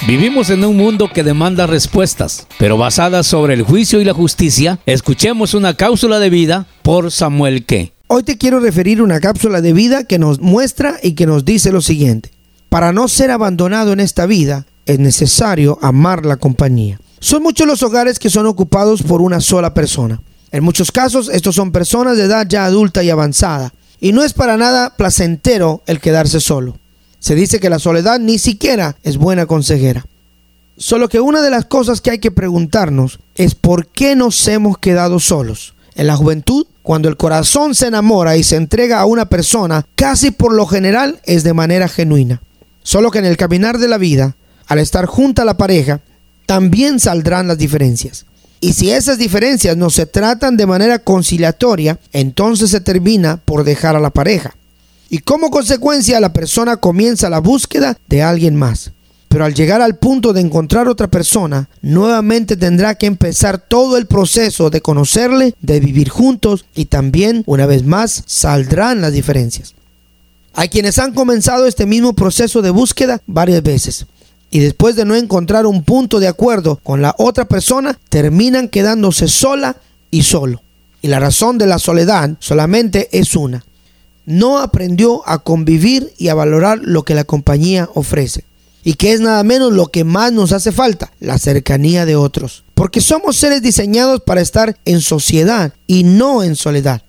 Vivimos en un mundo que demanda respuestas, pero basadas sobre el juicio y la justicia. Escuchemos una cápsula de vida por Samuel Ke. Hoy te quiero referir a una cápsula de vida que nos muestra y que nos dice lo siguiente: para no ser abandonado en esta vida, es necesario amar la compañía. Son muchos los hogares que son ocupados por una sola persona. En muchos casos, estos son personas de edad ya adulta y avanzada, y no es para nada placentero el quedarse solo. Se dice que la soledad ni siquiera es buena consejera. Solo que una de las cosas que hay que preguntarnos es ¿por qué nos hemos quedado solos? En la juventud, cuando el corazón se enamora y se entrega a una persona, casi por lo general es de manera genuina. Solo que en el caminar de la vida, al estar junto a la pareja, también saldrán las diferencias. Y si esas diferencias no se tratan de manera conciliatoria, entonces se termina por dejar a la pareja. Y como consecuencia, la persona comienza la búsqueda de alguien más. Pero al llegar al punto de encontrar otra persona, nuevamente tendrá que empezar todo el proceso de conocerle, de vivir juntos, y también, una vez más, saldrán las diferencias. Hay quienes han comenzado este mismo proceso de búsqueda varias veces, y después de no encontrar un punto de acuerdo con la otra persona, terminan quedándose sola y solo. Y la razón de la soledad solamente es una: no aprendió a convivir y a valorar lo que la compañía ofrece. Y que es nada menos lo que más nos hace falta: la cercanía de otros. Porque somos seres diseñados para estar en sociedad y no en soledad.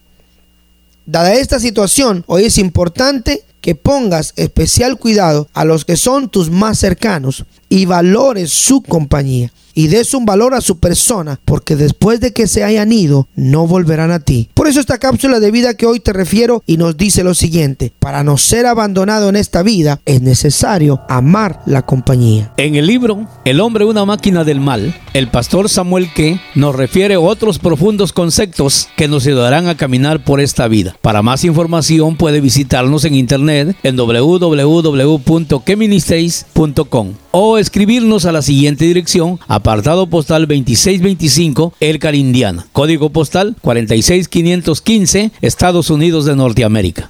Dada esta situación, hoy es importante que pongas especial cuidado a los que son tus más cercanos y valores su compañía. Y des un valor a su persona, porque después de que se hayan ido, no volverán a ti. Por eso esta cápsula de vida que hoy te refiero y nos dice lo siguiente: para no ser abandonado en esta vida, es necesario amar la compañía. En el libro El hombre una máquina del mal, el pastor Samuel Ke nos refiere otros profundos conceptos que nos ayudarán a caminar por esta vida. Para más información puede visitarnos en internet en www.keministries.com o escribirnos a la siguiente dirección: apartado postal 2625, Elkhart, Indiana, código postal 46515, Estados Unidos de Norteamérica.